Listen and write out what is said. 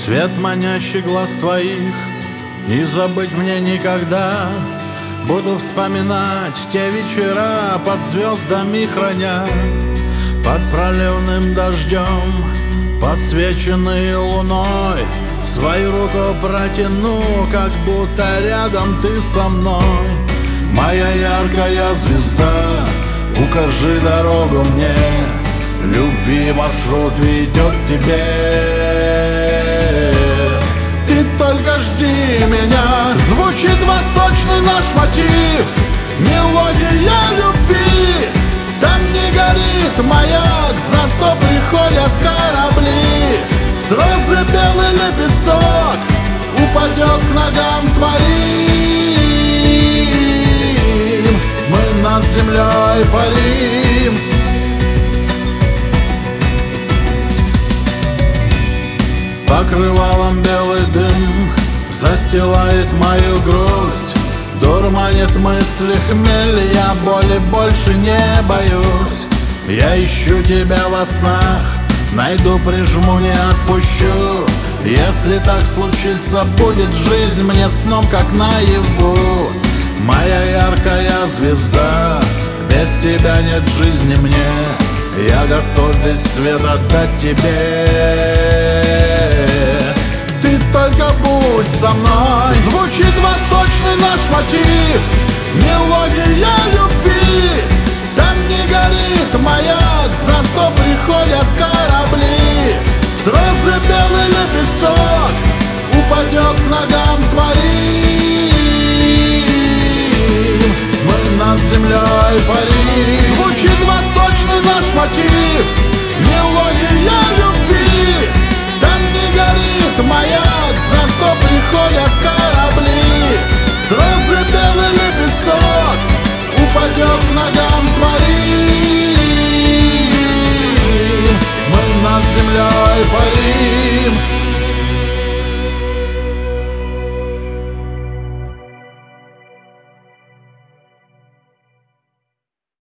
Свет манящий глаз твоих не забыть мне никогда. Буду вспоминать те вечера, под звездами храня, под проливным дождем, подсвеченный луной. Свою руку протяну, как будто рядом ты со мной. Моя яркая звезда, укажи дорогу мне, любви маршрут ведет к тебе. Ты только жди меня. Звучит восточный наш мотив, мелодия любви. Там не горит маяк, зато приходят корабли. С розы белый лепесток упадет к ногам твоим. Мы над землей парим. Покрывалом белый дым застилает мою грусть, дурманит мысли хмель, я боли больше не боюсь. Я ищу тебя во снах, найду, прижму, не отпущу. Если так случится, будет жизнь мне сном, как наяву. Моя яркая звезда, без тебя нет жизни мне. Я готов весь свет отдать тебе. Ты только будь со мной. Звучит восточный наш мотив, мелодия любви. Там не горит маяк, зато приходят корабли. С розы белый лепесток упадет к ногам твоим. Мы над землей парим. Звучит восточный наш мотив, мелодия любви. Там не горит маяк, зато приходят корабли.